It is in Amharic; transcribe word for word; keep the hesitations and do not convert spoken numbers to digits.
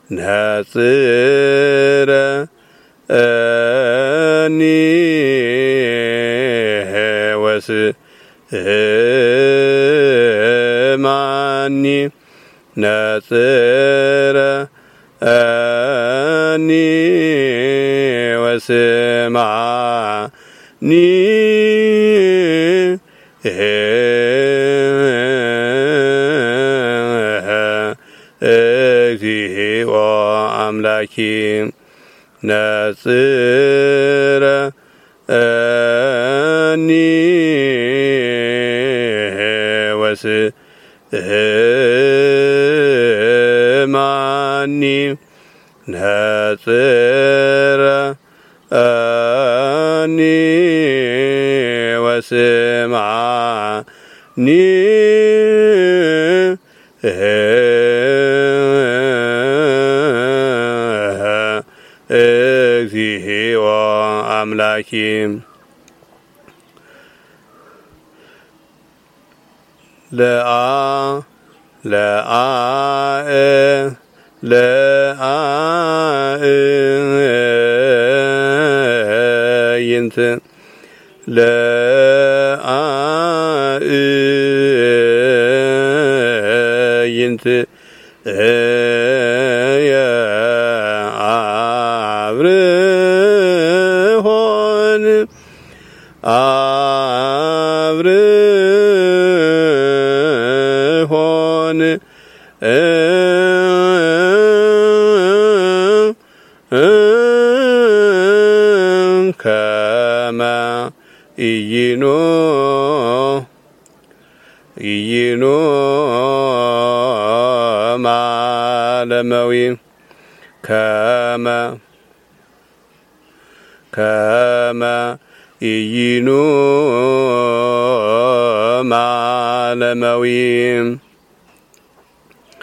ነጽረ እኒ ወስማኒ ነጽረ እኒ ወስማኒ እግዚኦ አምላኪ ነጽረ እኒ ወስማኒ ነጽረ እኒ ወስማኒ እግዚኦ አምላኪ ለአ ለአእ ለአእይንት ለአእይንት አብርሆን አብርሆን ከመ ኢይኖ ኢይኖ ማለመዊ ከመ ከመ ኢይኖ ማለመዊ